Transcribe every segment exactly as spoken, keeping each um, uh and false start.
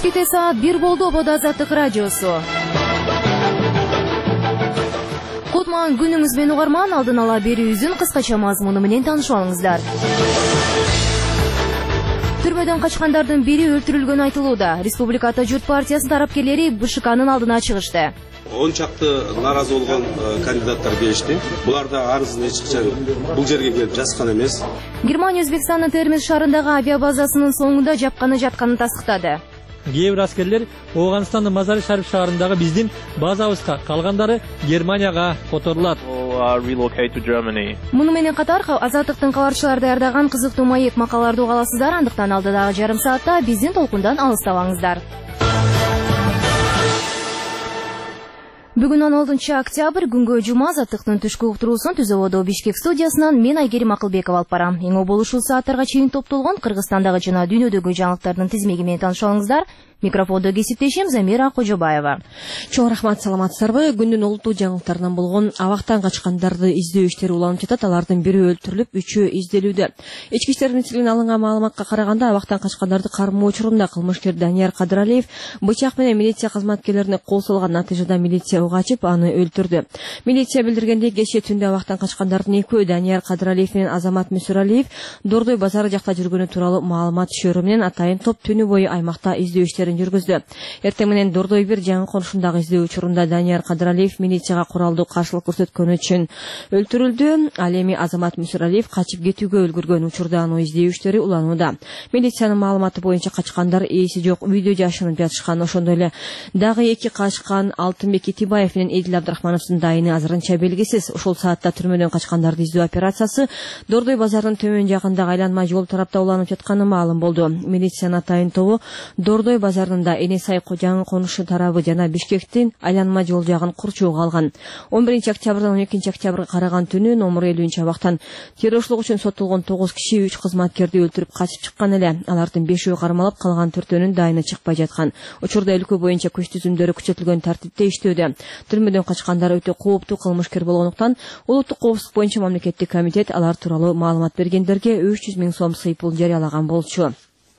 Кечкете саат бир болду. Ободо Азаттык радиосу. Кутман күнүңүз менен угарман, алдын ала берүүбүздүн кыскача мазмуну менен таанышып алыңыздар. Түрмөдөн качкандардын бири өлтүрүлгөнү айтылууда. Республикада Журт партиясынын тарапкерлери БШКнын алдына чыгышты. он чакты наразы болгон кандидаттар келишти. Булар да арызын эч качан бул жерге келип жазган эмес. Германия Өзбекстандын Термиз шаарындагы авиабазасынын соңунда жапканы жатканын тастыктады. Кээ бир аскерлер Ооганстандын Мазари Шариф шаарындагы биздин базабызга, калгандары Германияга которулат. Муну менен катар Азаттыктын кабарчылары даярдаган кызыктуу маек макалаларды угаласыздар, андыктан алдыдагы жарым саатта биздин толкундан алыстабаңыздар. Бүгүн он алтынчы октябрь, күнгө жума, Азаттыктын түшкү уктуруусун Түз Ободо Бишкек студиясынан мен Айгерим Акылбекова алып барам. Эң болушул сааттарга чейин топтолгон Кыргызстандагы жана дүйнөдөгү жаңылыктардын тизмеги менен таанышып алыңыздар. Микрофондо кесиптешим Замира Кожобаева. Чоң рахмат, саламатсыздарбы? Күндүн олуттуу жаңылыктарынан болгон абактан качкандарды издөө иштери уланып жатат. Алардын бири өлтүрүлүп, үчөө изделүүдө. Ички иштер министрлигинин алынган маалыматка караганда, абактан качкандарды кармоо учурунда кылмышкер Данияр Кадыралиев бычак менен милиция кызматкерлерине кол салган, натыйжада милиция ок ачып, аны өлтүрдү. Милиция билдиргендей, кечээ түндө абактан качкандардын экөө Данияр Кадыралиев менен Азамат Мүсүралиев Дордой базары жакта жүргөнү тууралуу маалымат түшөрү менен атайын топ түнү бою аймакта издөө иштери жүргүздү. Эртең менен Дордой бир жаңы конушундагы издөө учурунда Данияр Кадыралиев милицияга куралдуу каршылык көрсөткөнү үчүн өлтүрүлдү. Ал эми Азамат Мүсүралиев качып кетүүгө үлгүргөн учурда аны издөө иштери уланууда. Милициянын маалыматы боюнча качкандар ээси жок үйдө жашынып жатышкан. Ошондой эле дагы эки качкан Алтынбек Итибаев менен Эдил Абдрахмановдун дайыны азырынча белгисиз. Ушул саатта түрмөдөн качкандарды издөө операциясы Дордой базарынын төмөн жагындагы айланма жол тарапта уланып жатканы маалым болду. Милициянын атайын тобу Дордой базарында Энесай жаңы конушу тарабы жана Бишкектин айланма жол жагын курчууга алган. он биринчи октябрдан он экинчи октябрга караган түнү номер элүүнчү абактан террорчулук үчүн соттолгон тогуз киши үч кызматкерди өлтүрүп качып чыккан эле. Алардын бешөө кармалып, калган төртөөнүн дайыны чыкпай жаткан. Учурда өлкө боюнча күч түзүмдөрү күчөтүлгөн тартипте иштөөдө. Түрмөдөн качкандар өтө кооптуу кылмышкер болгондуктан улуттук коопсуздук боюнча мамлекеттик комитет алар тууралуу маалымат бергендерге үч жүз миң сом сыйпул жарыялаган болчу.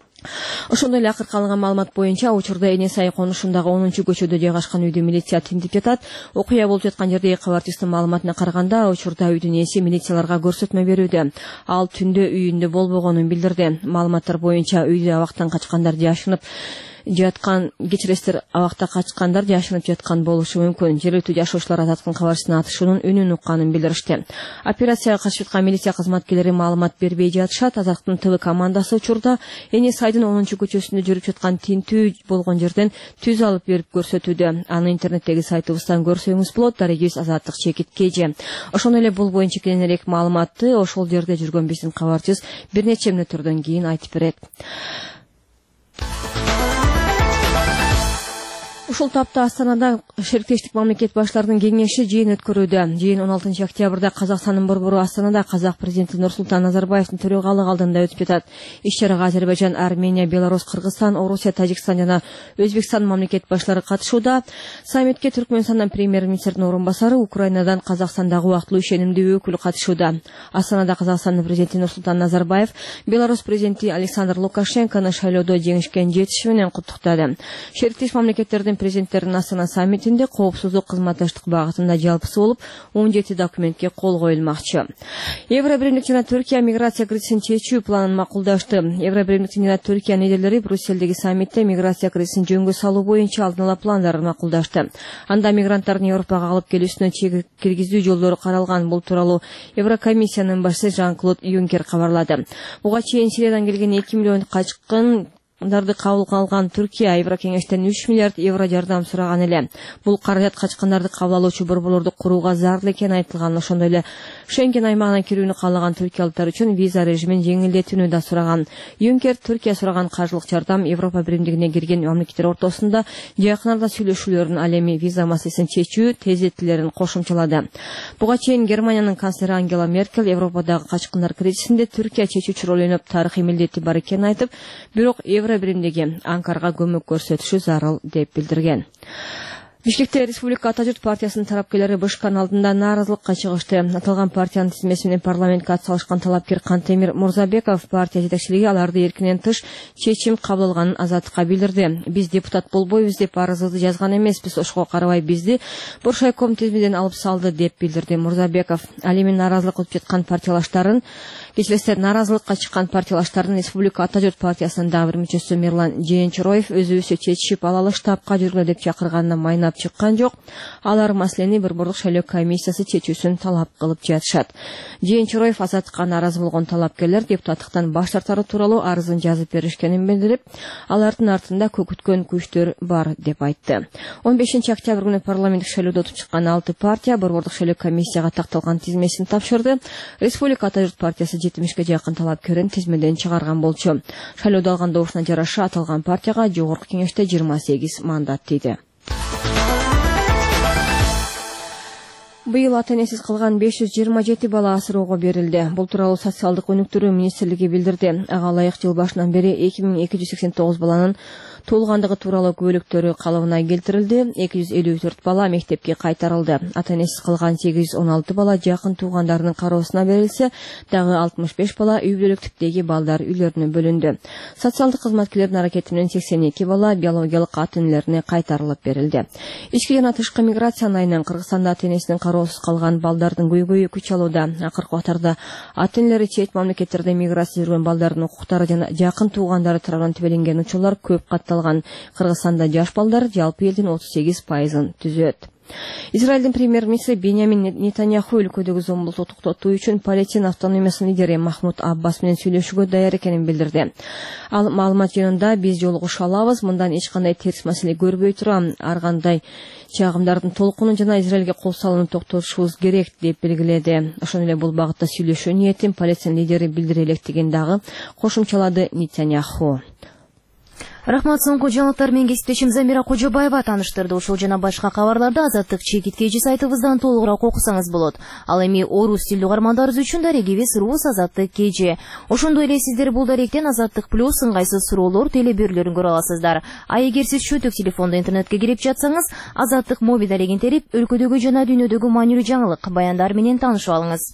Ошондой эле акыркы алынган маалымат боюнча учурда Энесай конушундагы онунчу көчөдө жайгашкан үйдү милиция тинтип жатат. Окуя болуп жаткан жердеги кабарчыстын маалыматына караганда, учурда үйдүн ээси милицияларга көрсөтмө берүүдө. Ал түндө үйүндө болбогонун билдирди. Маалыматтар боюнча үйдө абактан качкандар жашынып жаткан, кечиресиздер, абакта качкандар жашынып жаткан болушу мүмкүн. Жергиликтүү жашоочулар Азаттыктын кабарчысынын атышуунун үнүн укканын билдиришти. Операцияга катышып жаткан милиция кызматкерлери маалымат бербей жатышат. Азаттыктын ТВ командасы учурда Энесайдын онунчу көчөсүндө жүрүп жаткан тинтүү болгон жерден түз алып берип көрсөтүүдө. Аны интернеттеги сайтыбыздан көрсөңүз болот. Дарегибиз Азаттык чекит кж. Ошондой эле бул боюнча кененирээк маалыматты ошол жерде жүргөн биздин кабарчыбыз бир нече мүнөттөрдөн кийин айтып берет. Ушул тапта Астанада шериктештик мамлекет баштарынын кеңеши жыйын өткөрүүдө. Жыйын он алтынчы октябрда Казакстандын борбору Астанада казак президенти Нурсултан Назарбаевдин төрагалык алдында өтүп жатат. Иш-чарага Азербайжан, Армения, Беларусь, Кыргызстан, Орусия, Тажикстан жана Өзбекстан мамлекет баштары катышууда. Саммитке Түркмөнстандын премьер-министрдин орун басары, Украинадан Казакстандагы убактылуу ишенимдүү өкүл катышууда. Астанада Казакстандын президенти Нурсултан Назарбаев Беларусь президенти Александр Лукашенкону шайлоодо жеңишкен жетиши менен куттуктады. Шериктеш мамлекеттердин президенттердин Астана саммитинде коопсуздук кызматташтык багытында жалпысы болуп он жети документке кол коюлмакчы. Евробиримдик жана Түркия миграция кризисин чечүү планын макулдашты. Евробиримдик жана Түркия лидерлери Брюссельдеги саммитте миграция кризисин жөнгө салуу боюнча алдын ала пландарын макулдашты. Анда мигранттардын Европага алып келүүсүнө чек киргизүү жолдору каралган. Бул тууралуу Еврокомиссиянын башчысы Жан-Клод Юнкер кабарлады. Буга чейин Сириядан келген эки миллион качкын Дарды кабыл алган Түркия Еврокеңештен үч миллиард евро жардам сураган эле. Бул каражат качкандарды кабыл алуучу борборлорду курууга зарыл экени айтылган. Ошондой эле Шенген аймагына кирүүнү каалаган түркиялыктар үчүн виза режимин жеңилдетүүнү да сураган. Юнкер Түркия сураган каржылык жардам Европа биримдигине кирген мамлекеттер ортосунда жакын арада сүйлөшүүлөрүн, ал эми виза маселесин чечүү тездетилерин кошумчалады. Буга чейин Германиянын канцлери Ангела Меркель Европадагы качкындар кризисинде Түркия чечүүчү роль ойноп тарыхый милдети бар экенин айтып, бирок Евро биримдиги Анкарага көмөк көрсөтүшү зарыл деп билдирген. Бишкекте Республика Ата журт партиясынын тарапкерлери Бышкан алдында нааразылыкка чыгышты. Аталган партиянын тизмеси менен парламентке атсалышкан талапкер Кантемир Мурзабеков партия жетекчилиги аларды эркинен тыш чечим кабыл алганын Азаттыкка билдирди. Биз депутат болбойбуз деп арызыбызды жазган эмеспиз, ошого карабай бизди Боршайком тизмеден алып салды деп билдирди Мурзабеков. Ал эми нааразылык өтүп жаткан партиялаштарын кечилестер нааразылыкка чыккан партиялаштардын Республика Ата журт партиясынын дагы бир мүчөсү Мирлан Жээнчороев өзүбүзчө чечишип алалы, штабка жүргүлө деп чакырганына майнап чыккан жок. Алар маселени Борбордук шайлоо комиссиясы чечүүсүн талап кылып жатышат. Жээнчороев Азаттыкка нааразы болгон талапкерлер депутаттыктан баш тартары тууралуу арызын жазып беришкенин билдирип, алардын артында көкүткөн күчтөр бар деп айтты. он бешинчи октябрь күнү парламенттик шайлоодо өтүп чыккан алты партия Борбордук шайлоо комиссияга такталган тизмесин тапшырды. Республика Ата журт партиясы жетимишке жакын талапкерин тизмеден чыгарган болчу. Шайлоодо алган добушуна жараша аталган партияга жогорку кеңеште жыйырма сегиз мандат тийди. Быйыл ата-энесиз калган беш жүз жыйырма жети бала асыроого берилди. Бул тууралуу социалдык өнүктүрүү министрлиги билдирди. Ага ылайык жыл башынан бери эки миң эки жүз сексен тогуз баланын туулгандыгы тууралуу күбөлүктөрү калыбына келтирилди. эки жүз элүү төрт бала мектепке кайтарылды. Ата-энесиз калган сегиз жүз он алты бала жакын туугандарынын кароосуна берилсе, дагы алтымыш беш бала үй бүлөлүк типтеги балдар үйлөрүнө бөлүндү. Социалдык кызматкерлердин аракети менен сексен эки бала биологиялык ата-энелерине кайтарылып берилди. Ички жана тышкы миграциянын айынан Кыргызстанда ата-энесинин кароосуз калган балдардын көйгөйү күч алууда. Акыркы убактарда ата-энелери чет мамлекеттерде миграция жүргөн балдардын укуктары жана жакын туугандары тарабынан тебеленген учурлар көп катталган. Кыргызстанда жаш балдар жалпы элдин отуз сегиз пайызын түзөт. Израилдин премьер-министри Беньямин Нетаньяху өлкөдөгү зомбулукту токтотуу үчүн Палестин автономиясынын лидери Махмуд Аббас менен сүйлөшүүгө даяр экенин билдирди. Ал маалымат жөнүндө биз жолугуша алабыз, мындан эч кандай терс маселе көрбөй тура ар кандай чагымдардын толкунун жана Израилге кол салууну токтотушубуз керек деп белгиледи. Ошондой эле бул багытта сүйлөшүү ниетин Палестин лидери билдире электигин дагы кошумчалады Нетаньяху. Рахмат, соңку жаңылыктар менен кесиптешим Замира Кожобаева тааныштырды. Ушул жана башка кабарларды Азаттык чекиткечи сайтыбыздан толугураак окусаңыз болот. Ал эми орус тилдүү угармандарыбыз үчүн дарегибиз Рус Азаттык кежи. Ошондой эле сиздер бул даректен Азаттык плюс ыңгайсыз суроолор телеберүүлөрүн көрө аласыздар. А эгер сиз чөтүк телефондо интернетке кирип жатсаңыз, Азаттык мобил дарегин терип, өлкөдөгү жана дүйнөдөгү маанилүү жаңылык баяндар менен таанышып алыңыз.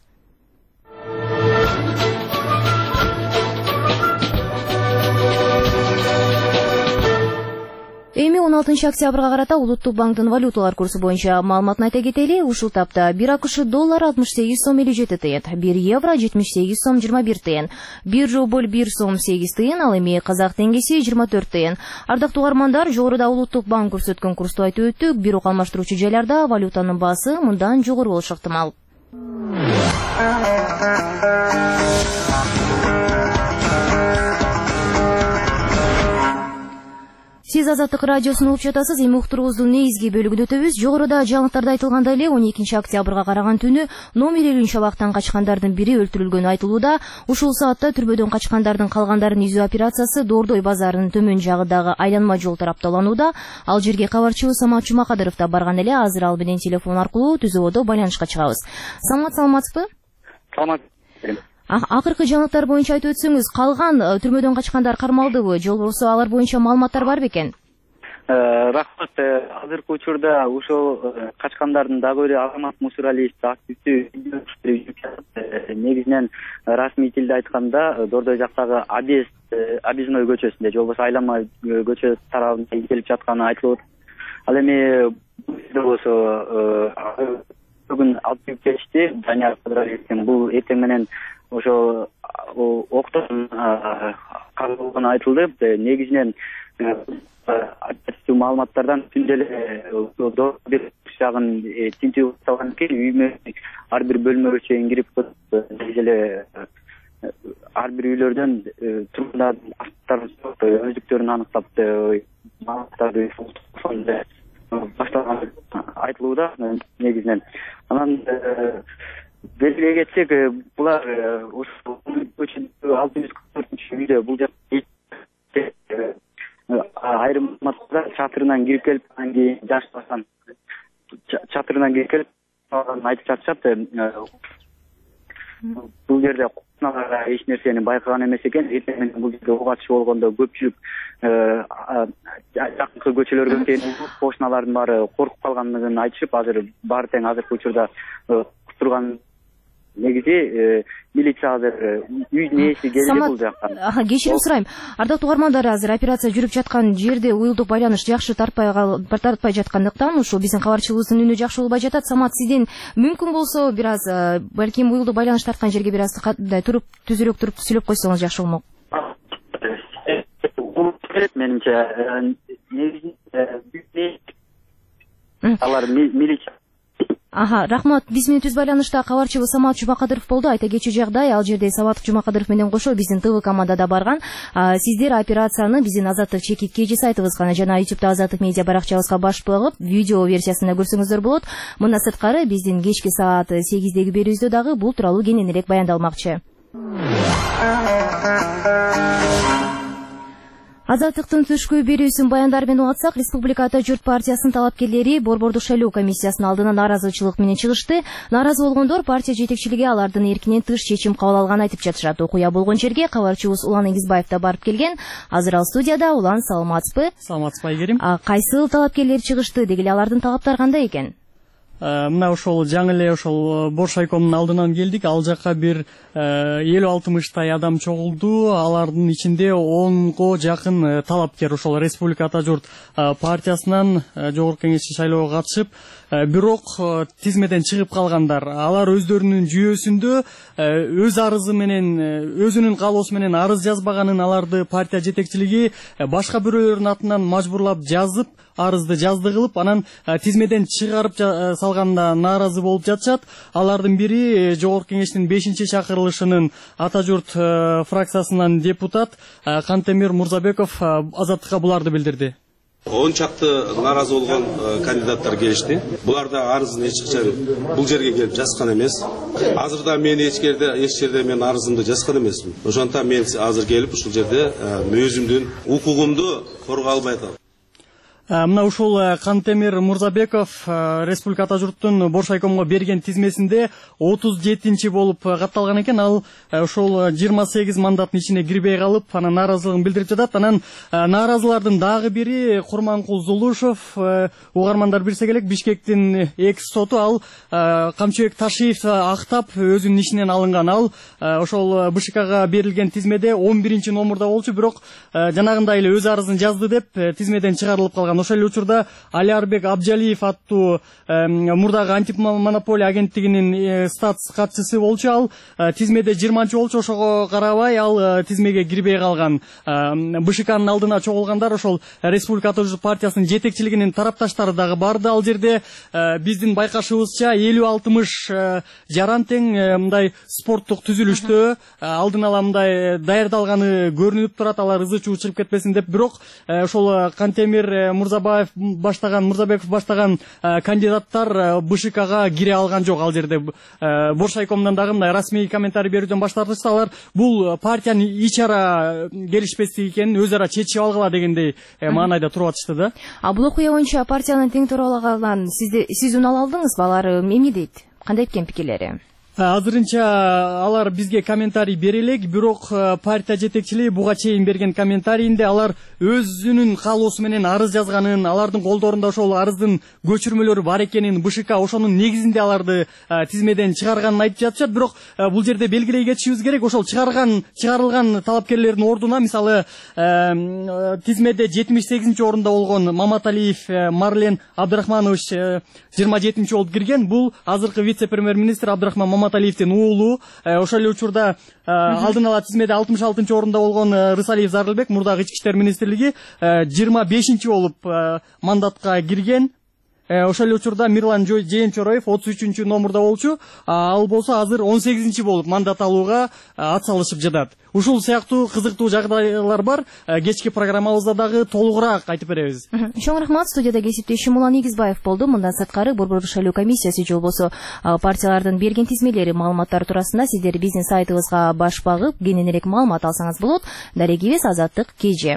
Эми он алтынчы октябрга карата Улуттук банктын валюталар курсу боюнча маалыматын айта кетели. Ушул тапта бир акш доллар алтымыш сегиз сом элүү жети тыйын, бир евро жетимиш сегиз сом жыйырма бир тыйын, бир рубль бир сом сегиз тыйын, ал эми казак теңгеси жыйырма төрт тыйын. Ардактуу угармандар, жогоруда Улуттук банк көрсөткөн курсту айтып өттүк. Бирок алмаштыруучу жайларда валютанын баасы мындан жогору болушу ыктымал. Сиз Азаттык радиосун угуп жатасыз. Эми уктуруубуздун негизги бөлүгүн өтөбүз. Жогоруда жаңылыктарда айтылгандай эле он экинчи октябрга караган түнү номер элүүнчү абактан качкандардын бири өлтүрүлгөнү айтылууда. Ушул саатта түрбөдөн качкандардын калгандарын изүү операциясы Дордой базарынын төмөн жагындагы айланма жол тарапталанууда. Ал жерге кабарчыбыз Самат Жумакадыров да барган эле. Азыр ал менен телефон аркылуу түзөбодо байланышка чыгабыз. Самат, саламатсызбы? Саламат. Акыркы жаңылыктар боюнча айтып өтсөңүз, калган түрмөдөн качкандар кармалдыбы же болбосо алар боюнча маалыматтар бар бекен? Рахмат. Азыркы учурда ушул качкандардын дагы бири Азамат Мусуралиев активдүү негизинен расмий тилде айтканда Дордой жактагы Абез Абизной көчөсүндө же болбосо Айланма көчө тарабында келип жатканы айтылып. Ал эми болсо бүгүн алып келишти. Данияр Кыдыралиевдин бул эртең менен ошо октон кабылганы айтылды. Негизинен оперативдүү маалыматтардан түндө эле бир жагын тинтүү башталган экен. Үймө ар бир бөлмөгө чейин кирип негизи эле ар бир үйлөрдөн тургундардын аттарын өздүктөрүн аныктап маалыматтарды башталган айтылууда негизинен. Анан белгилей кетсек, булар ушул алты жүз кырк төртүнчү үйдө бул айрым маалыматтар чатырынан кирип келип, анан кийин жаштасан чатырынан кирип келип айтып жатышат. Бул жерде кошуналарга эч нерсени байкаган эмес экен. Эртең менен бул жерге ок атыш болгондо көпчүлүк жакынкы көчөлөргө чейин кошуналардын баары коркуп калгандыгын айтышып, азыр баары тең азыркы учурда турган негизи милиция азыр үйдүн ээси келди бул жактан. Кечирим сурайм. Ардактуу угармандар, азыр операция жүрүп жаткан жерде уюлдук байланыш жакшы тартпай тартпай жаткандыктан ушул биздин кабарчыбыздын үнү жакшы болбой жатат. Самат, сизден мүмкүн болсо бир аз балким уюлдук байланыш тарткан жерге бир аз туруп түзүрөөк туруп сүйлөп койсоңуз жакшы болмок. Менимче алар милиция. Аха, рахмат. Биз менен түз байланышта кабарчыбыз Самат Жумакадыров болду. Айта кетчү жагдай, ал жерде Самат Жумакадыров менен кошо биздин ТВ командада барган. Сиздер операцияны биздин Азаттык чекит кж сайтыбызга жана ютубта Азаттык медиа баракчабызга баш багып, видео версиясында көрсөңүздөр болот. Мындан сырткары биздин кечки саат сегиздеги берүүбүздө дагы бул тууралуу кененирээк баяндалмакчы. Азаттыктын түшкү берүүсүн баяндар менен угатсак, Республикада Журт партиясынын талапкерлери Борбордук шайлоо комиссиясынын алдына нааразычылык менен чыгышты. Нааразы болгондор партия жетекчилиги алардын эркинен тыш чечим кабыл алганын айтып жатышат. Окуя болгон жерге кабарчыбыз Улан Эңгизбаев да барып келген. Азыр ал студияда. Улан, саламатсызбы? Саламатсызбы, Айгерим. Кайсыл талапкерлер чыгышты, деги эле алардын талаптары кандай экен? Мына ошол жаңы эле ошол Боршайкомдун алдынан келдик. Ал жакка бир элүү алтымыштай адам чогулду. Алардын ичинде онго жакын талапкер ошол Республикада Журт партиясынан жогорку кеңешчи шайлоого катышып, бирок тизмеден чыгып калгандар. Алар өздөрүнүн жүйөсүндө өз арызы менен, өзүнүн каалоосу менен арыз жазбаганын аларды партия жетекчилиги башка бирөөлөрдүн атынан мажбурлап жазып, арызды жазды кылып, анан тизмеден чыгарып салганда нааразы болуп жатышат. Алардын бири жогорку кеңештин бешинчи чакырылышынын Ата Журт фракциясынан депутат Кантемир Мурзабеков Азаттыкка буларды билдирди. он чакты нааразы болгон кандидаттар келишти. Булар да арызын эч качан бул жерге келип жазган эмес. Азыр да мен эч жерде эч жерде мен арызымды жазган эмесмин. Ошондуктан мен азыр келип ушул жерде өзүмдүн укугумду коргой албай калдым. Мына ушул Кантемир Мурзабеков Республикада Журттун Боршайкомго берген тизмесинде отуз жетинчи болуп катталган экен. Ал ошол жыйырма сегиз мандаттын ичине кирбей калып, анан нааразылыгын билдирип жатат. Анан нааразылардын дагы бири Курманкул Зулушев, угармандар билсе керек, Бишкектин экс соту ал Камчыбек Ташиев актап өзүнүн ишинен алынган. Ал ошол БШКга берилген тизмеде он биринчи номурда болчу, бирок жанагындай эле өз арызын жазды деп тизмеден чыгарылып калган. Ошол учурда Алиарбек Абжалиев аттуу мурдагы антимонополия агенттигинин статс катчысы болчу. Ал тизмеде жыйырманчы болчу, ошого карабай ал тизмеге кирбей калган. БШКнын алдына чогулгандар ошол Республикада Журт партиясынын жетекчилигинин тарапташтары дагы барды. Ал жерде биздин байкашыбызча элүү алтымыш жаран тең мындай спорттук түзүлүштө алдын ала мындай даярдалганы көрүнүп турат. Алар ызы чуу чыгып кетпесин деп, бирок ошол Кантемир Мурзабаев баштаган, Мурзабеков баштаган кандидаттар БШКга кире алган жок. Ал жерде Боршайкомдон дагы мындай расмий комментарий берүүдөн баш тартышты. Алар бул партиянын ич ара келишпестиги экенин өз ара чечип алгыла дегендей маанайда туруп атышты да. А бул окуя боюнча партиянын тең төралыгынан сизде сиз үн ала алдыңызбы? Алар эмне дейт? Кандай экен пикирлери? Азырынча алар бизге комментарий бере элек, бирок партия жетекчилиги буга чейин берген комментарийинде алар өзүнүн каалоосу менен арыз жазганын, алардын колдорунда ошол арыздын көчүрмөлөрү бар экенин, БШК ошонун негизинде аларды тизмеден чыгарганын айтып жатышат. Бирок бул жерде белгилей кетишибиз керек, ошол чыгарган чыгарылган талапкерлердин ордуна мисалы тизмеде жетимиш сегизинчи орунда болгон Маматалиев Марлен Абдрахманович жыйырма жетинчи болуп кирген. Бул азыркы вице-премьер-министр Абдрахман Маматалиевдин уулу. Ошол эле учурда алдын ала тизмеде алтымыш алтынчы орунда болгон Рысалиев Зарылбек, мурдагы ички иштер министрлиги, жыйырма бешинчи болуп мандатка кирген. Ошол эле учурда Мирлан Жээн Чороев отуз үчүнчү номурда болчу. Ал болсо азыр он сегизинчи болуп мандат алууга ат салышып жатат. Ушул сыяктуу кызыктуу жагдайлар бар. Кечки программабызда дагы толугураак айтып беребиз. Чоң рахмат. Студияда кесиптешим Улан Эңгизбаев болду. Мындан сырткары Борбордук шайлоо комиссиясы же болбосо партиялардын берген тизмелери, маалыматтары туурасында сиздер биздин сайтыбызга баш багып кененирээк маалымат алсаңыз болот. Дарегибиз Азаттык кж.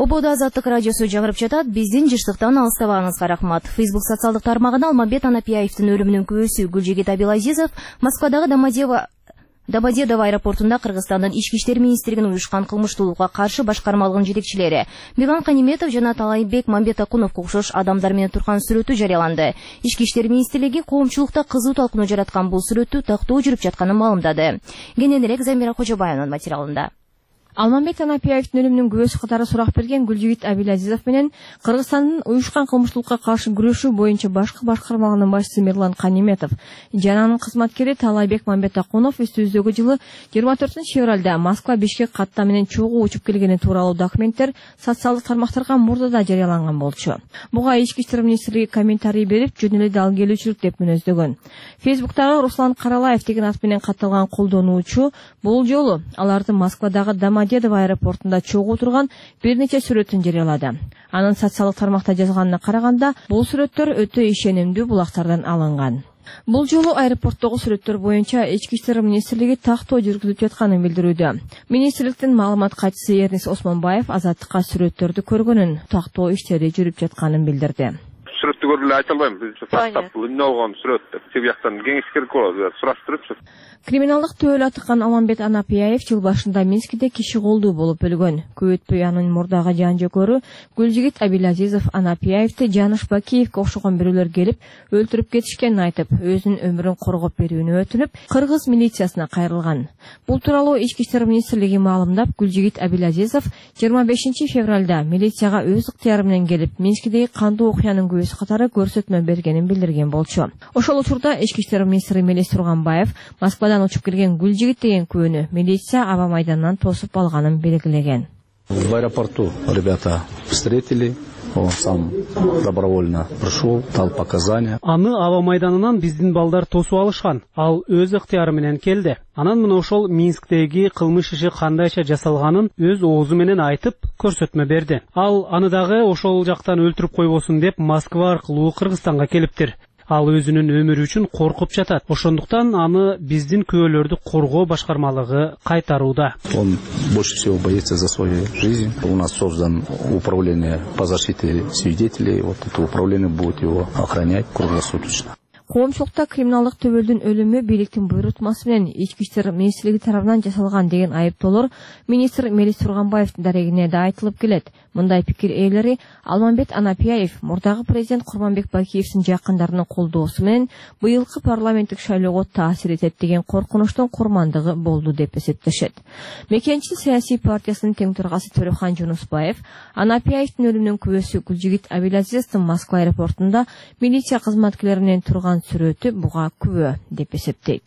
Ободо Азаттык радиосу жаңырып жатат. Биздин жыштыктан алыстабагыңызга рахмат. Facebook социалдык тармагында Алмамбет Анапияевдин өлүмүнүн күбөсү Гүлжигит Абилазизов Москвадагы Домодедово Домодедово аэропортунда Кыргызстандын ички иштер министрлигинин уюшкан кылмыштуулукка каршы башкармалыгынын жетекчилери Миган Каниметов жана Талайбек Мамбетакуновго окшош адамдар менен турган сүрөтү жарыяланды. Ички иштер министрлиги коомчулукта кызуу талкууну жараткан бул сүрөттү тактоо жүрүп жатканын маалымдады. Кененирээк Замира Кожобаеванын материалында. Алмамбет Анапияевдин өлүмүнүн күбөсү катары сурак берген Гүлжигит Абилазизов менен Кыргызстандын уюшкан кылмыштуулукка каршы күрөшүү боюнча башкы башкармалыгынын башчысы Мирлан Каниметов жана анын кызматкери Талайбек Мамбетакунов үстүбүздөгү жылы жыйырма төртүнчү февралда Москва Бишкек катта менен чогуу учуп келгени тууралуу документтер социалдык тармактарга мурдада жарыяланган болчу. Буга ички иштер министрлиги комментарий берип, жөн эле дал келүүчүлүк деп мүнөздөгөн. Фейсбуктагы Руслан Каралаев деген ат менен катталган колдонуучу бул жолу аларды Москвадагы Домодедово аэропортунда чогуу турган бир нече сүрөтүн жарыялады. Анын социалдык тармакта жазганына караганда, бул сүрөттөр өтө ишенимдүү булактардан алынган. Бул жолу аэропорттогу сүрөттөр боюнча ички иштер министрлиги тактоо жүргүзүп жатканын билдирүүдө. Министрликтин маалымат катчысы Эрнис Осмонбаев Азаттыкка сүрөттөрдү көргөнүн, тактоо иштери жүрүп жатканын билдирди. Сүрөттү көрүп эле айта албайм. Бизче тактап эмне болгон сүрөт деп тиги жактан кеңеш керек болот, сураштырыпчы. Криминалдык төөлө атыккан Алмамбет Анапияев жыл башында Минскиде киши колдуу болуп өлгөн. Көп өтпөй анын мурдагы жан жөкөрү Гүлжигит Абилазизов Анапияевди Жаныш Бакиевге окшогон бирөөлөр келип өлтүрүп кетишкенин айтып, өзүнүн өмүрүн коргоп берүүнү өтүнүп, Кыргыз милициясына кайрылган. Бул тууралуу ички иштер министрлиги маалымдап, Гүлжигит Абилазизов жыйырма бешинчи февралда милицияга өз ыктыяры менен келип, Минскидеги кандуу окуянын күбөсү катары көрсөтмө бергенин билдирген болчу. Ошол учурда ички иштер министри Мелис Турганбаев Москвадан учуп келген Гүлжигит деген күбөнү милиция аба майданынан тосуп алганын белгилеген. В аэропорту ребята встретили, он сам добровольно пришел, дал показания. Аны аба майданынан биздин балдар тосуп алышкан. Ал өз ыктыяры менен келди. Анан мына ошол Минсктеги кылмыш иши кандайча жасалганын өз оозу менен айтып көрсөтмө берди. Ал аны дагы ошол жактан өлтүрүп койбосун деп Москва аркылуу Кыргызстанга келиптир. Ал өзүнүн өмүрү үчүн коркуп жатат. Ошондуктан аны биздин күбөлөрдү коргоо башкармалыгы кайтарууда. Он больше всего боится за свою жизнь. У нас создан управление по защите свидетелей. Вот это управление будет его охранять круглосуточно. Коомчулукта криминалдык төбөлдүн өлүмү бийликтин буйрутмасы менен ички иштер министрлиги тарабынан жасалган деген айыптоолор министр Мелис Турганбаевдин дарегине да айтылып келет. Мындай пикир ээлери Алмамбет Анапияев мурдагы президент Курманбек Бакиевдин жакындарынын колдоосу менен быйылкы парламенттик шайлоого таасир этет деген коркунучтун курмандыгы болду деп эсептешет. Мекенчи саясий партиясынын тең төрагасы Төлөхан Жунусбаев Анапияевдин өлүмүнүн күбөсү Гүлжигит Абилазизовдун Москва аэропортунда милиция кызматкерлери менен турган сүрөтү буга күбө деп эсептейт.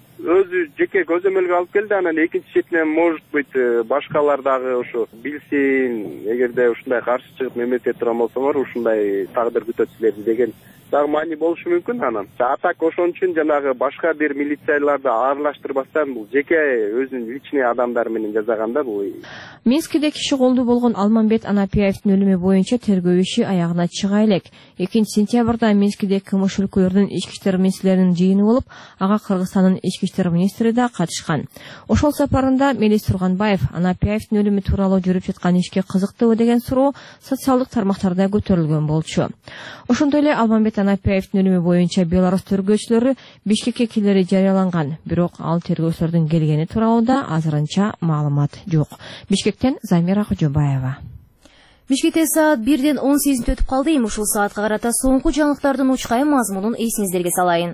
Өзү жеке көзөмөлгө алып келди, анан экинчи четинен может быть башкалар дагы ошо билсин, эгерде ушундай каршы чыгып мемлекет турган болсоңор ушундай тагдыр күтөт силерди деген дагы маани болушу мүмкүн. Анан а так ошон үчүн жанагы башка бир милицияларды аралаштырбастан бул жеке өзүнүн личный адамдары менен жасаганда бул. Минскиде киши колдуу болгон Алмамбет Анапияевдин өлүмү боюнча тергөө иши аягына чыга элек. экинчи сентябрда Минскиде кылмыш өлкөлөрдүн ички иштер министрлеринин жыйыны болуп, ага Кыргызстандын ички иштер министри да катышкан. Ошол сапарында Мелис Турганбаев Анапияевдин өлүмү тууралуу жүрүп жаткан ишке кызыктыбы деген суроо социалдык тармактарда көтөрүлгөн болчу. Ошондой эле Алмамбет Анапияевдин өлүмү боюнча Беларусь тергөөчүлөрү Бишкекке келери жарыяланган, бирок ал тергөөчүлөрдүн келгени тууралуу азырынча маалымат жок. Бишкектен Замира Кожобаева. Бишкекте саат бирден он сегиз өтүп калды. Эми ушул саатка карата соңку жаңылыктардын учкай мазмунун эсиңиздерге салайын.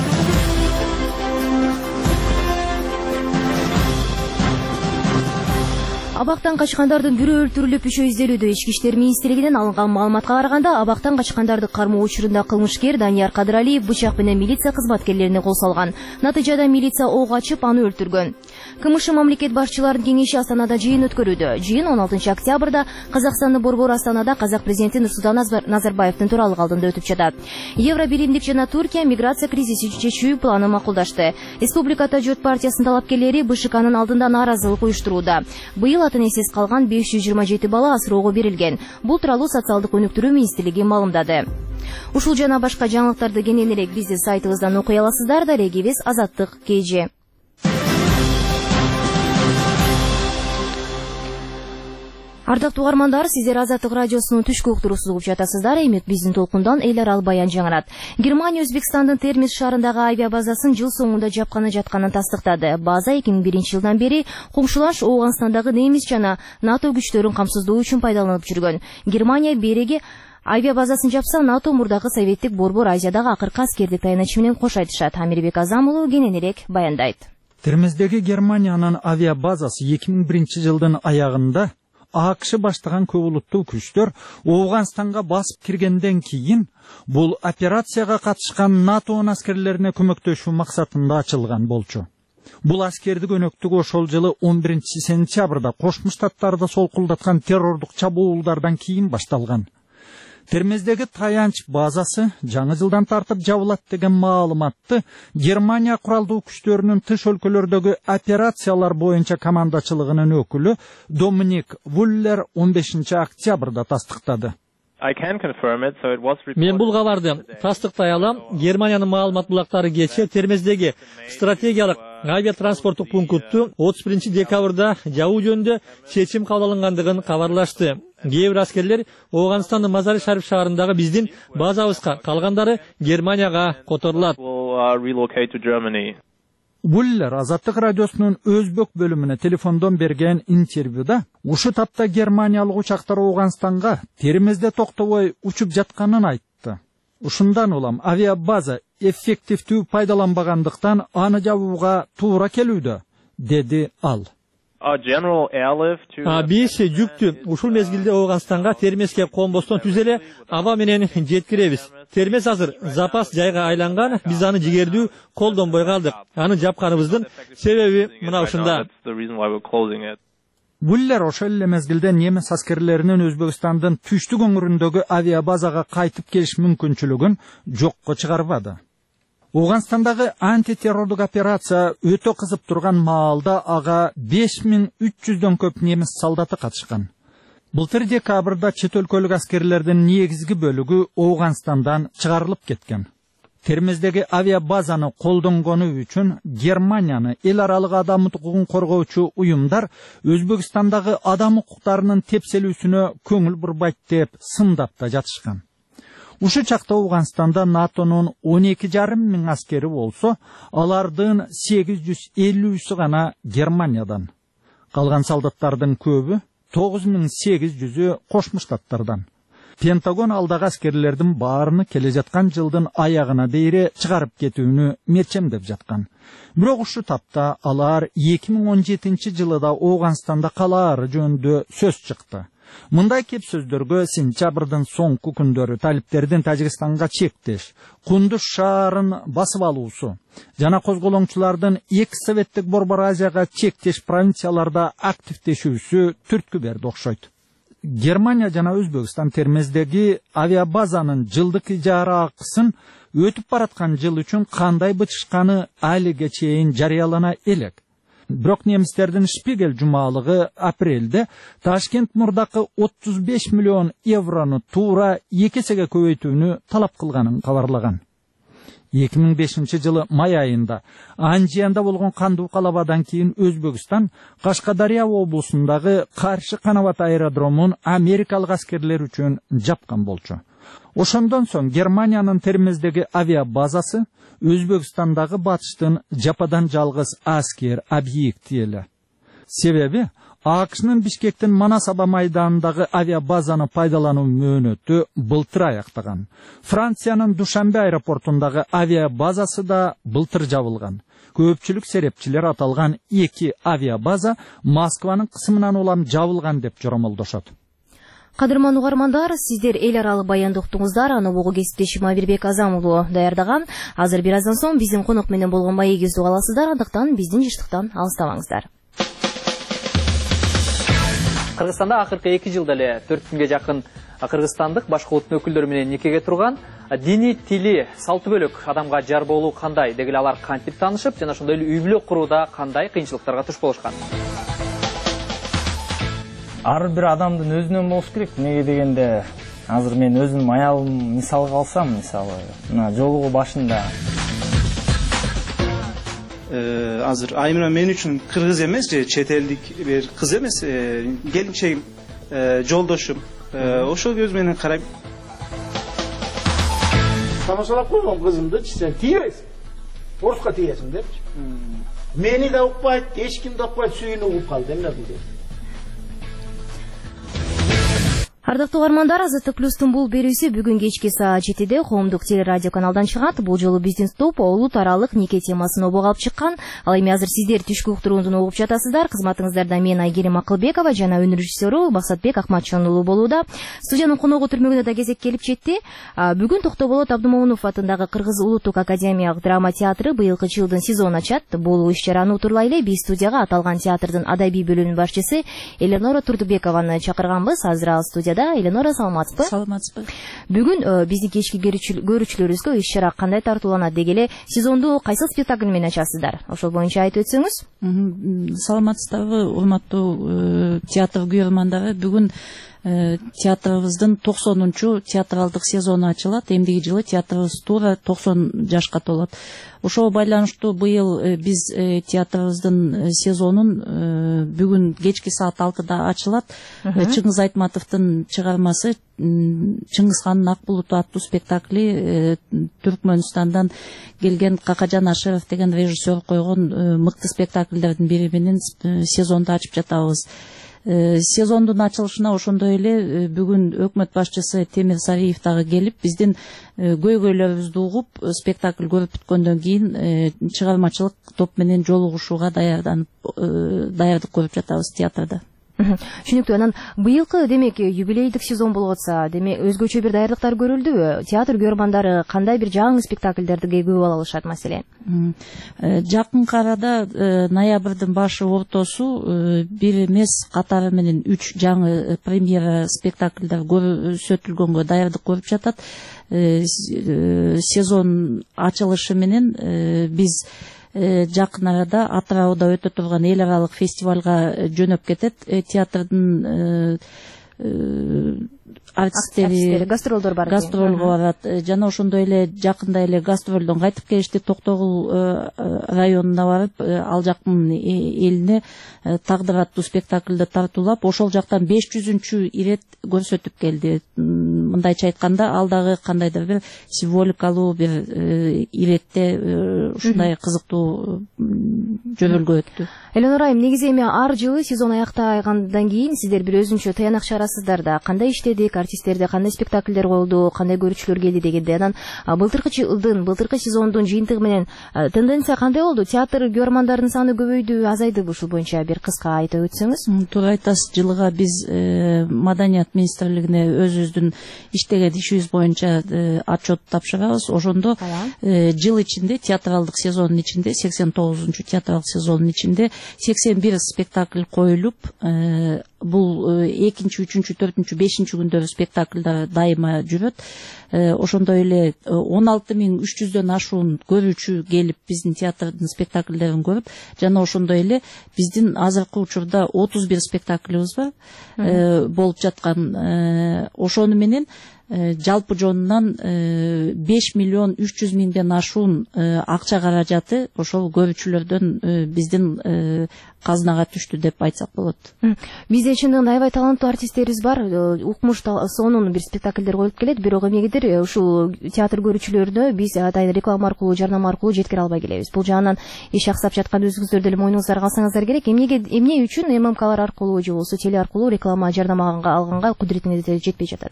Абактан качкандардын бирөө өлтүрүлүп, үшөө изделүүдө. Ички иштер министрлигинен алынган маалыматка караганда, абактан качкандарды кармоо учурунда кылмышкер Данияр Кадыралиев бычак менен милиция кызматкерлерине кол салган. Натыйжада милиция ок ачып, аны өлтүргөн. КМШ мамлекет башчыларынын кеңеши Астанада жыйын өткөрүүдө. Жыйын он алтынчы октябрда Казакстандын борбору Астанада казак президенти Нурсултан Назарбаевдин тууралык алдында өтүп жатат. Евро биримдик жана Туркия миграция кризисин чечүү планын макулдашты. Республика Журт партиясынын талапкерлери БШКнын алдында нааразылык уюштурууда. Быйыл атын эсес калган беш жүз жыйырма жети бала асыроого берилген. Бул тууралуу социалдык өнүктүрүү министрлиги маалымдады. Ушул жана башка жаңылыктарды кененирээк биздин сайтыбыздан окуй аласыздар. Дарегибиз Азаттык кей же. Ардактуу угармандар, сиздер Азаттык радиосунун түшкү уктуруусун угуп жатасыздар. Эми биздин толкундан эл аралык баян жаңырат. Германия Өзбекстандын Термиз шаарындагы авиабазасын жыл соңунда жапканы жатканын тастыктады. База эки миң биринчи жылдан бери коңшулаш Ооганстандагы немис жана НАТО күчтөрүн камсыздоо үчүн пайдаланылып жүргөн. Германия береги авиабазасын жапса, НАТО мурдагы советтик Борбор Азиядагы акыркы аскердик таяныч менен кош айтышат. Амирбек Азам уулу кененирээк баяндайт. Термиздеги Германиянын авиабазасы эки миң биринчи жылдын аягында АКШ баштаган көп улуттуу күчтөр Ооганстанга басып киргенден кийин бул операцияга катышкан НАТО аскерлерине көмөктөшүү максатында ачылган болчу. Бул аскердик өнөктүгү ошол жылы он биринчи сентябрда Кошмо Штаттарды солкулдаткан террордук чабуулдардан кийин башталган. Термиздеги таянч базасы жаңы жылдан тартып жабылат деген маалыматты Германия куралдуу күчтөрүнүн тыш өлкөлөрдөгү операциялар боюнча командачылыгынын өкүлү Доминик Вуллер он бешинчи октябрда тастыктады. Мен бул кабарды тастыктай алам. Германиянын маалымат булактары кечээ Термиздеги стратегиялык авиатранспорттук пунктту отуз биринчи декабрда жабуу жөнүндө чечим кабыл алынгандыгын кабарлашты. Кээ бир аскерлер Ооганстандын Мазари-Шариф шаарындагы биздин базабызга, калгандары Германияга которулат. Вуллер Азаттык радиосунун Өзбек бөлүмүнө телефондон берген интервьюда ушу тапта германиялык учактар Ооганстанга Термизде токтобой учуп жатканын айтты. Ушундан улам авиабаза эффективдүү пайдаланбагандыктан аны жабууга туура келүүдө, деди ал. Биз жүктү ушул мезгилде Ооганстанга Термизге конбостон түз эле аба менен жеткиребиз. Термиз азыр запас жайга айланган, биз аны жигердүү колдонбой калдык. Аны жапканыбыздын себеби мына ушунда. Вуллер ошол эле мезгилде немис аскерлеринин Өзбекстандын түштүк өңүрүндөгү авиабазага кайтып келиш мүмкүнчүлүгүн жокко чыгарбады. Ооганстандагы антитеррордук операция өтө кызып турган маалда ага беш миң үч жүздөн көп немис солдаты катышкан. Былтыр декабрда чет өлкөлүк аскерлердин негизги бөлүгү Ооганстандан чыгарылып кеткен. Термиздеги авиабазаны колдонгону үчүн Германияны эл аралык адам укугун коргоочу уюмдар Өзбекстандагы адам укуктарынын тепселүүсүнө көңүл бурбайт деп сындап да жатышкан. Ушу чакта Ооганстанда НАТОнун он эки жарым миң аскери болсо, алардын сегиз жүз элүүсү гана Германиядан. Калган солдаттардын көбү тогуз миң сегиз жүзү Кошмо Штаттардан. Пентагон алдагы аскерлердин баарыны келе жаткан жылдын аягына дейре чыгарып кетүүнү мерчемдеп жаткан. Бирок ушу тапта алар эки миң он жетинчи жылы да Ооганстанда калаары жөнүндө сөз чыкты. Мындай кеп сөздөргө сентябрдын соңку күндөрү талиптердин Тажикстанга чектеш, Кундуз шаарын басып алуусу жана козголоңчулардын эки советтик Борбор Азияга чектеш провинцияларда активдешүүсү түрткү берди окшойт. Германия жана Өзбекстан Термиздеги авиабазанын жылдык ижара акысын өтүп бараткан жыл үчүн кандай бычышканы алиге чейин жарыялана элек. Бирок немистердин Шпигель жумалыгы апрелде Ташкент мурдакы отуз беш миллион еврону туура эки эсеге көбөйтүүнү талап кылганын кабарлаган. эки миң бешинчи жылы май айында Анжиянда болгон кандуу калабадан кийин Өзбекстан Кашкадария облусундагы Каршы Канабат аэродромун америкалык аскерлер үчүн жапкан болчу. Ошондон соң Германиянын Термиздеги авиабазасы Өзбекстандагы батыштын жападан жалгыз аскер объекти эле. Себеби АКШнын Бишкектин Манасаба майданындагы авиабазаны пайдалануу мөөнөтү былтыр аяктаган. Франциянын Душанбе аэропортундагы авиабазасы да былтыр жабылган. Көпчүлүк серепчилер аталган эки авиабаза Москванын кысымынан улам жабылган деп жоромолдошот. Кадырман угармандар, сиздер эл аралык баянды уктуңуздар, аны угуу кесиптешим Амирбек Азам уулу даярдаган. Азыр бир аздан соң биздин конок менен болгон маегибизди уга аласыздар, андыктан биздин жыштыктан алыстабаңыздар. Кыргызстанда акыркы эки жылда эле төрт миңге жакын кыргызстандык башка улуттун өкүлдөрү менен никеге турган. Дини, тили, салты бөлөк адамга жар болуу кандай, дегеле алар кантип таанышып, жана ошондой эле үй бүлө курууда кандай кыйынчылыктарга туш болушкан. Ар бир адамдын өзүнөн болуш керек. Неге дегенде, азыр мен өзүмдүн аялым мисалга алсам, мисалы, мына жолугу башында азыр Аймира мен үчүн кыргыз эмес же чет элдик бир кыз эмес, келинчегим. жолдошум. Ошол көз менен карайм. Тамашалап койгон кызымды сен тийбейсиң. Орусқа тиесиң депчи. Мени да укпайт, эч кимди укпайт, сүйүнүп угуп калды эмне кылды. Ардактуу угармандар, Азаттык плюстун бул берүүсү бүгүн кечки саат жетиде коомдук телерадио каналдан чыгат. Бул жолу биздин топ улут аралык неке темасын обого алып чыккан. Ал эми азыр сиздер түшкү уктурууну угуп жатасыздар. Кызматыңыздарда мен Айгерим Акылбекова жана өнөр режиссеру Максатбек Акматжон уулу болууда. Студиянын коногу түрмөгүнө да кезек келип жетти. Бүгүн Токтоболот Абдымомунов атындагы Кыргыз улуттук академиялык драма театры быйылкы жылдын сезонун ачат. Бул иш-чараны утурлай эле биз студияга аталган театрдын адабий бөлүмүнүн башчысы Эленора Турдубекованы чакырганбыз. Азыр ал студияда. Эленора, саламатсызбы? Саламатсызбы. Бүгүн биздин кечки көрүүчүлөрүбүзгө иш-чара кандай тартууланат деги эле сезонду кайсы спектакль менен ачасыздар? Ошол боюнча айтып өтсөңүз. Саламатсыздарбы, урматтуу театр көрөрмандары. Бүгүн театрыбыздын токсонунчу театралдык сезону ачылат. Эмдиги жылы театрыбыз туура токсон жашка толот. Ошого байланыштуу быйыл биз театрыбыздын сезонун бүгүн кечки саат алтыда ачылат. Чыңгыз Айтматовдун чыгармасы Чыңгызхандын Ак булуту аттуу спектакли Түркмөнстандан келген Какажан Ашыров деген режиссер койгон мыкты спектакльдердин бири менен сезонду ачып жатабыз. Сезондун ачылышына ошондой эле бүгүн өкмөт башчысы Темир Сариев дагы келип, биздин көйгөйлөрүбүздү угуп, спектакль көрүп бүткөндөн кийин чыгармачылык топ менен жолугушууга даярданып, даярдык көрүп жатабыз театрда. Түшүнүктүү. Анан быйылкы демек юбилейдик сезон болуп атса, демек өзгөчө бир даярдыктар көрүлдүбү? Театр көрөрмандары кандай бир жаңы спектакльдерди көбү ала алышат маселен? Жакынкы арада ноябрдын башы ортосу бир эмес катары менен үч жаңы премьера спектакльдер көрсөтүлгөнгө даярдык көрүп жатат. Сезон ачылышы менен биз жакын арада Атырауда өтө турган эл аралык фестивалга жөнөп кетет. Театрдын артисттери гастролдор бар. Гастролго барат. Жана ошондой эле жакында эле гастролдон кайтып келишти. Токтогул районуна барып, ал жактын элине Тагдыр аттуу спектакльди тартуулап, ошол жактан беш жүзүнчү ирет көрсөтүп келди. Мындайча айтканда, ал дагы кандайдыр бир символикалуу бир иретте ушундай кызыктуу жөнөлгө өттү. Эленора айым, негизи эми ар жылы сезон аяктагандан кийин сиздер бир өзүнчө таянак чыгарасыздар да. Кандай иштедик, артисттерде кандай спектакльдер коюлду, кандай көрүүчүлөр келди дегенде. Анан былтыркы жылдын, былтыркы сезондун жыйынтыгы менен тенденция кандай болду? Театр көрөрмандардын саны көбөйдү, азайдыбы? Ушул боюнча бир кыска айтып өтсөңүз. Туура айтасыз. Жылыга биз Маданият министрлигине өзүбүздүн иштеген ишибиз боюнча отчет тапшырабыз. Ошондо жыл ичинде, театралдык сезондун ичинде, сексен тогузунчу театралдык сезондун ичинде сексен бир спектакль коюлуп, бул экинчи, үчүнчү, төртүнчү, бешинчи күндөрү спектакльдар дайыма жүрөт. Ошондой эле он алты миң үч жүздөн ашуун көрүүчү келип биздин театрдын спектакльдерин көрүп, жана ошондой эле биздин азыркы учурда отуз бир спектакльбиз бар болуп жаткан. Ошону менен жалпы жонунан беш миллион үч жүз миңден ашуун акча каражаты ошол көрүүчүлөрдөн биздин казынага түштү деп айтсак болот. Бизде чындыгында аябай таланттуу артисттерибиз бар. Укмуш сонун бир спектакльдер коюп келет, бирок эмнегедир ушул театр көрүүчүлөрүнө биз атайын реклама аркылуу, жарнама аркылуу жеткире албай келебиз. Бул жагынан иш аксап жаткан өзүңүздөр деле мойнуңуздарга алсаңыздар керек. Эмнеге эмне үчүн эм эм калар аркылуу же болбосо теле аркылуу реклама, жарнама алганга кудуретиңиз жетпей жатат?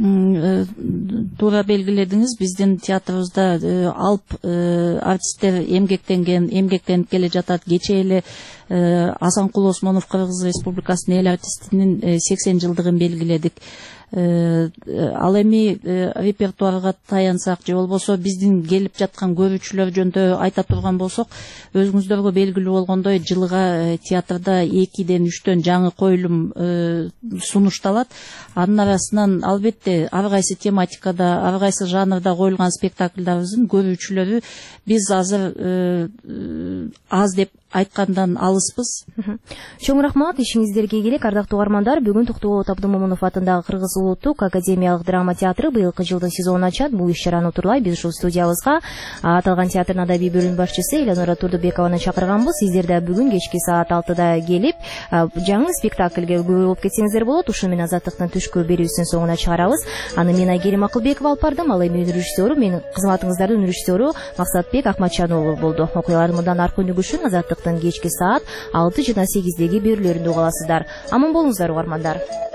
Туура белгиледиңиз. Биздин театрыбызда алп артисттер эмгектенген, эмгектенип келе жатат. Кечээ эле Асанкул Осмонов Кыргыз Республикасынын эл артистинин сексен жылдыгын белгиледик. Ал эми репертуарга таянсак же болбосо биздин келип жаткан көрүүчүлөр жөнүндө айта турган болсок, өзүңүздөргө белгилүү болгондой жылга театрда экиден үчтөн жаңы коюлум сунушталат. Анын арасынан албетте ар кайсы тематикада, ар кайсы жанрда коюлган спектакльдарыбыздын көрүүчүлөрү биз азыр аз деп айткандан алыспыз. Чоң рахмат, ишиңиздерге келек. Ардактуу угармандар, бүгүн Токтогул Абдымомунов атындагы Кыргыз улуттук академиялык драма театры быйылкы жылдын сезонун ачат. Бул иш-чараны утурлай биз ушул студиябызга аталган театрдын адабий бөлүм башчысы Элеонора Турдубекованы чакырганбыз. Сиздер да бүгүн кечки саат алтыда келип, жаңы спектакльге күбө болуп кетсеңиздер болот. Ушул менен Азаттыктын түшкү берүүсүнүн соңуна чыгарабыз. Аны мен Айгерим Акылбекова алып бардым. Ал эми режиссеру, менин кызматыңыздардын режиссеру Максатбек Акматчан уулу болду. Окуялар мындан аркы өнүгүшүн Азаттыктын кечки саат алты жана сегиздеги берүүлөрүндө уга аласыздар. Аман болуңуздар угармандар.